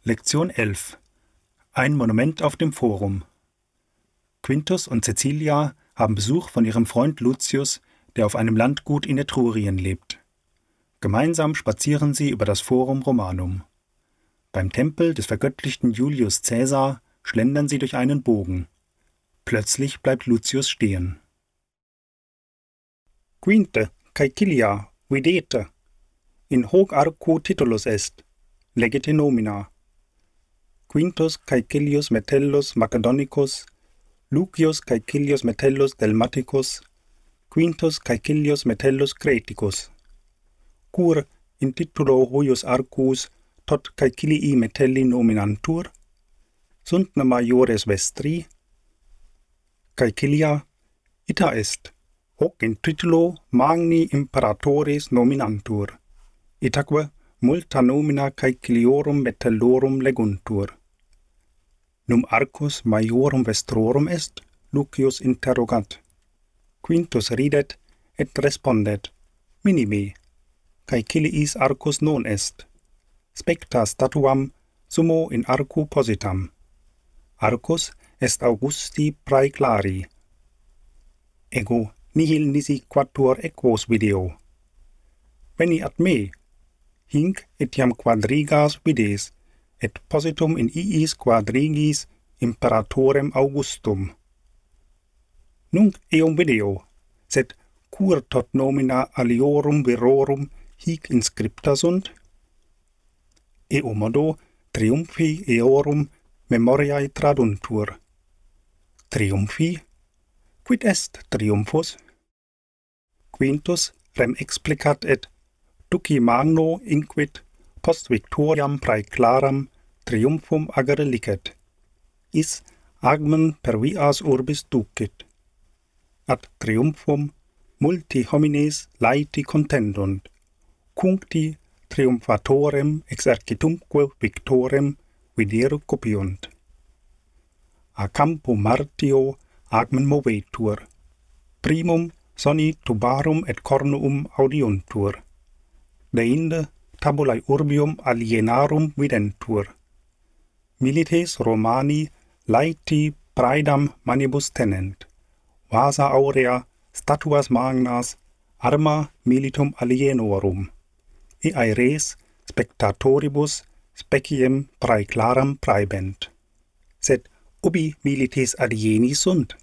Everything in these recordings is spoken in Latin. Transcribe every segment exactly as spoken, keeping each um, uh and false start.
Lektion elf. Ein Monument auf dem Forum. Quintus und Cäcilia haben Besuch von ihrem Freund Lucius, der auf einem Landgut in Etrurien lebt. Gemeinsam spazieren sie über das Forum Romanum. Beim Tempel des vergöttlichten Julius Caesar schlendern sie durch einen Bogen. Plötzlich bleibt Lucius stehen. Quinte, Caecilia, videte, in hoc arcu titulus est, legete nomina. Quintus Caecilius Metellus Macedonicus, Lucius Caecilius Metellus Delmaticus, Quintus Caecilius Metellus Creticus. Cur in titulo huius arcus tot Caecilii Metelli nominantur, sunt maiores vestri. Caecilia, ita est, hoc in titulo magni imperatores nominantur, itaque multa nomina Caeciliorum Metellorum leguntur. Num arcus maiorum vestrorum est? Lucius interrogat. Quintus ridet et respondet, minime, Caeciliis arcus non est. Specta statuam summo in arcu positam. Arcus est Augusti praeclari. Ego nihil nisi quattuor equos video. Veni ad me. Hinc etiam quadrigas vides, et positum in iis quadrigis imperatorem Augustum. Nunc eum video, sed cur tot nomina aliorum virorum hic inscripta sunt? Eo modo triumphi eorum memoriae traduntur. Triumphi? Quid est triumphus? Quintus rem explicat et duci magno inquit post victoriam praeclaram triumphum agere licet. Is agmen per vias urbis ducit. Ad triumphum multi homines laeti contendunt, cuncti triumphatorem exercitumque victorem videre copiunt. A campo martio agmen movetur, primum soni tubarum et cornuum audiuntur, deinde tabulae urbium alienarum videntur. Milites Romani laeti praedam manibus tenent, vasa aurea statuas magnas arma militum alienorum, e aeres spectatoribus speciem praeclaram praebent. Sed ubi milites alieni sunt?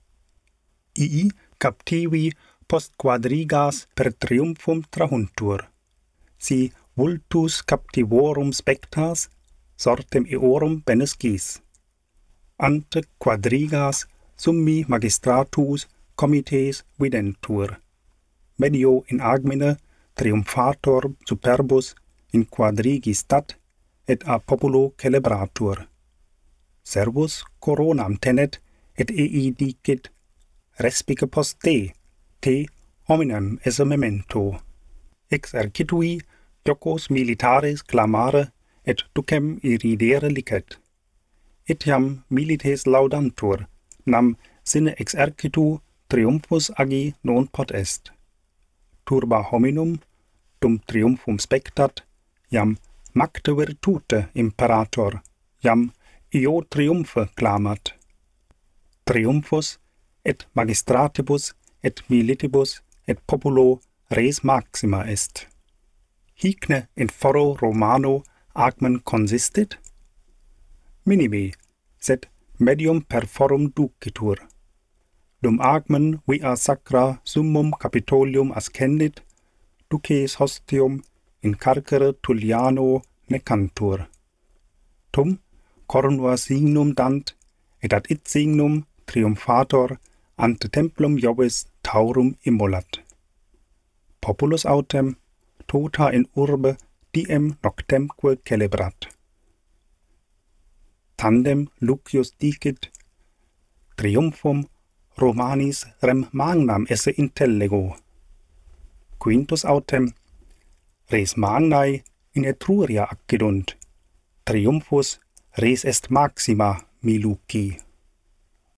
Ii captivi post quadrigas per triumphum trahuntur. Si vultus captivorum spectas, sortem eorum benescis. Ante quadrigas summi magistratus comites videntur. Medio in agmine triumphator superbus in quadrigi stat, et a populo celebratur. Servus coronam tenet, et ei dicit, respice post te, te hominem esse memento. Exercitui jocos militares clamare, et ducem iridere licet. Etiam milites laudantur, nam sine exercitu triumphus agi non pot est. Turba hominum, dum triumphum spectat, jam macte virtute imperator, jam io triumphe clamat. Triumphus et magistratibus et militibus et populo res maxima est. Hicne in foro Romano agmen consistit? Minime, sed medium per forum ducitur. Dum agmen via sacra summum Capitolium ascendit, duces hostium in carcere Tulliano necantur. Tum cornua signum dant, et ad it signum triumphator ante templum Jovis taurum immolat. Populus autem tota in urbe diem noctemque celebrat. Tandem Lucius dicit, triumphum Romanis rem magnam esse intellego. Quintus autem, res magnae in Etruria accidunt, triumphus res est maxima mi Luci.